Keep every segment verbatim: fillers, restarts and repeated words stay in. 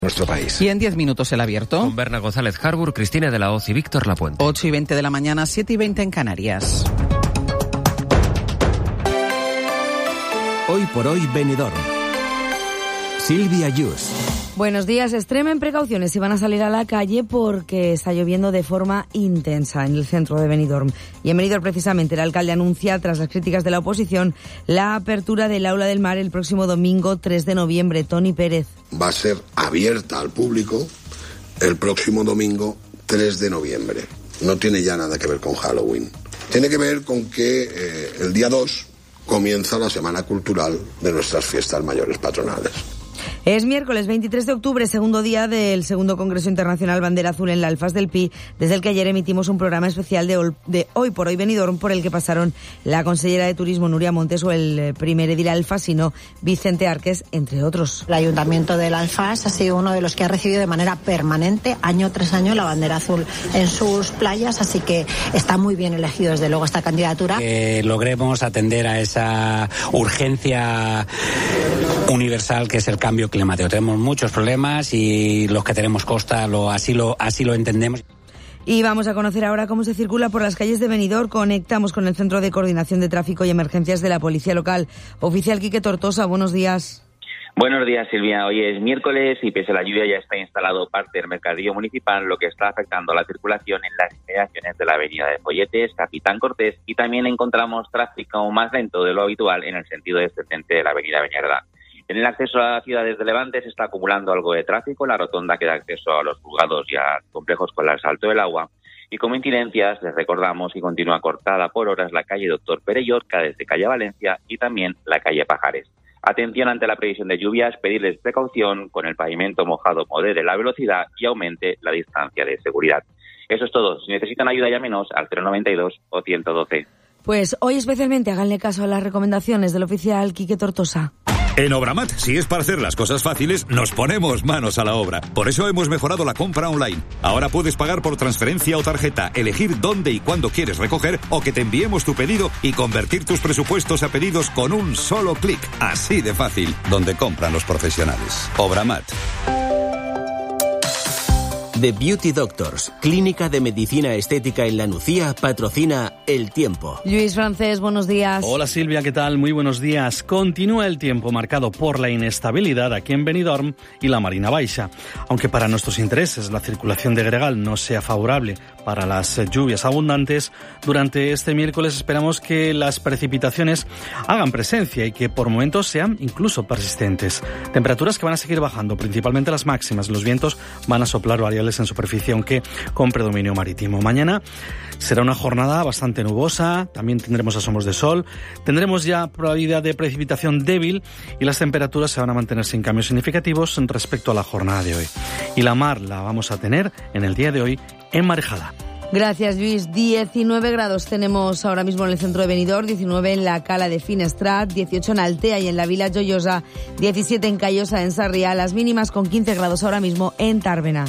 Nuestro país. Y en diez minutos el abierto. Con Berna González Harbour, Cristina de la Hoz y Víctor Lapuente. ocho y veinte de la mañana, siete y veinte en Canarias. Hoy por hoy Benidorm. Silvia Yus. Buenos días. Extremen precauciones si van a salir a la calle porque está lloviendo de forma intensa en el centro de Benidorm. Y en Benidorm, precisamente, el alcalde anuncia, tras las críticas de la oposición, la apertura del Aula del Mar el próximo domingo tres de noviembre. Toni Pérez. Va a ser abierta al público el próximo domingo tres de noviembre. No tiene ya nada que ver con Halloween. Tiene que ver con que eh, el día dos comienza la Semana Cultural de nuestras fiestas mayores patronales. Es miércoles veintitrés de octubre, segundo día del segundo Congreso Internacional Bandera Azul en la Alfas del Pi, desde el que ayer emitimos un programa especial de, Ol- de Hoy por Hoy Benidorm, por el que pasaron la consellera de Turismo Nuria Montes o el primer edil alfasino Vicente Arques, entre otros. El Ayuntamiento del Alfas ha sido uno de los que ha recibido de manera permanente, año tras año, la bandera azul en sus playas, así que está muy bien elegido desde luego esta candidatura. Que logremos atender a esa urgencia universal que es el cambio climático. Tenemos muchos problemas y los que tenemos costa lo, así, lo, así lo entendemos. Y vamos a conocer ahora cómo se circula por las calles de Benidorm. Conectamos con el Centro de Coordinación de Tráfico y Emergencias de la Policía Local. Oficial Quique Tortosa, buenos días. Buenos días, Silvia. Hoy es miércoles y pese a la lluvia ya está instalado parte del mercadillo municipal, lo que está afectando a la circulación en las inmediaciones de la avenida de Folletes, Capitán Cortés, y también encontramos tráfico más lento de lo habitual en el sentido descendente de la avenida Beñarda. En el acceso a la ciudad desde Levante se está acumulando algo de tráfico, la rotonda que da acceso a los juzgados y a complejos con el Salto del Agua. Y como incidencias, les recordamos que continúa cortada por horas la calle Doctor Pere Llorca desde calle Valencia y también la calle Pajares. Atención ante la previsión de lluvias, pedirles precaución, con el pavimento mojado modere la velocidad y aumente la distancia de seguridad. Eso es todo. Si necesitan ayuda, llámenos al cero noventa y dos o ciento doce. Pues hoy especialmente háganle caso a las recomendaciones del oficial Quique Tortosa. En Obramat, si es para hacer las cosas fáciles, nos ponemos manos a la obra. Por eso hemos mejorado la compra online. Ahora puedes pagar por transferencia o tarjeta, elegir dónde y cuándo quieres recoger o que te enviemos tu pedido y convertir tus presupuestos a pedidos con un solo clic. Así de fácil, donde compran los profesionales. Obramat. The Beauty Doctors, clínica de medicina estética en La Nucía, patrocina El Tiempo. Luis Francés, buenos días. Hola Silvia, ¿qué tal? Muy buenos días. Continúa el tiempo marcado por la inestabilidad aquí en Benidorm y la Marina Baixa. Aunque para nuestros intereses la circulación de gregal no sea favorable para las lluvias abundantes, durante este miércoles esperamos que las precipitaciones hagan presencia y que por momentos sean incluso persistentes. Temperaturas que van a seguir bajando, principalmente las máximas. Los vientos van a soplar variables en superficie, aunque con predominio marítimo. Mañana será una jornada bastante nubosa, también tendremos asomos de sol, tendremos ya probabilidad de precipitación débil y las temperaturas se van a mantener sin cambios significativos respecto a la jornada de hoy. Y la mar la vamos a tener en el día de hoy enmarejada. Gracias, Luis. diecinueve grados tenemos ahora mismo en el centro de Benidorm, diecinueve en la Cala de Finestrat, dieciocho en Altea y en la Vila Joyosa, diecisiete en Callosa, en Sarriá, las mínimas con quince grados ahora mismo en Tàrbena.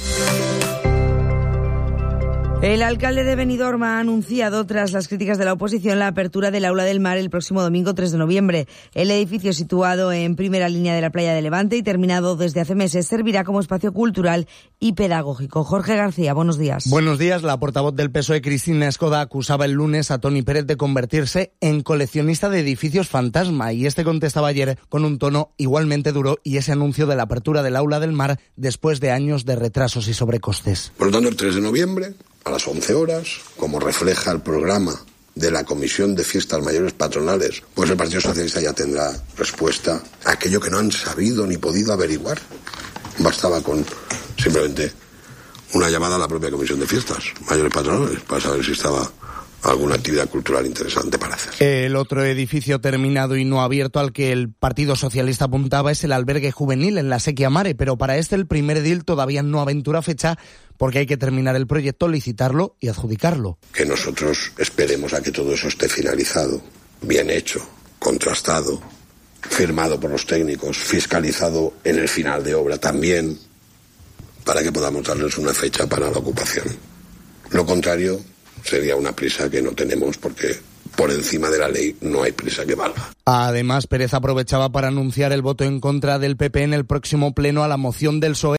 El alcalde de Benidorm ha anunciado, tras las críticas de la oposición, la apertura del Aula del Mar el próximo domingo tres de noviembre. El edificio, situado en primera línea de la playa de Levante y terminado desde hace meses, servirá como espacio cultural y pedagógico. Jorge García, buenos días. Buenos días. La portavoz del P S O E, Cristina Escoda, acusaba el lunes a Toni Pérez de convertirse en coleccionista de edificios fantasma, y este contestaba ayer con un tono igualmente duro y ese anuncio de la apertura del Aula del Mar después de años de retrasos y sobrecostes. Por lo tanto, el tres de noviembre... a las once horas, como refleja el programa de la Comisión de Fiestas Mayores Patronales, pues el Partido Socialista ya tendrá respuesta a aquello que no han sabido ni podido averiguar. Bastaba con simplemente una llamada a la propia Comisión de Fiestas Mayores Patronales para saber si estaba alguna actividad cultural interesante para hacer. El otro edificio terminado y no abierto al que el Partido Socialista apuntaba es el albergue juvenil en la Sequia Mare, pero para este el primer edil todavía no aventura fecha porque hay que terminar el proyecto, licitarlo y adjudicarlo. Que nosotros esperemos a que todo eso esté finalizado, bien hecho, contrastado, firmado por los técnicos, fiscalizado en el final de obra también, para que podamos darles una fecha para la ocupación. Lo contrario sería una prisa que no tenemos porque por encima de la ley no hay prisa que valga. Además, Pérez aprovechaba para anunciar el voto en contra del P P en el próximo pleno a la moción del P S O E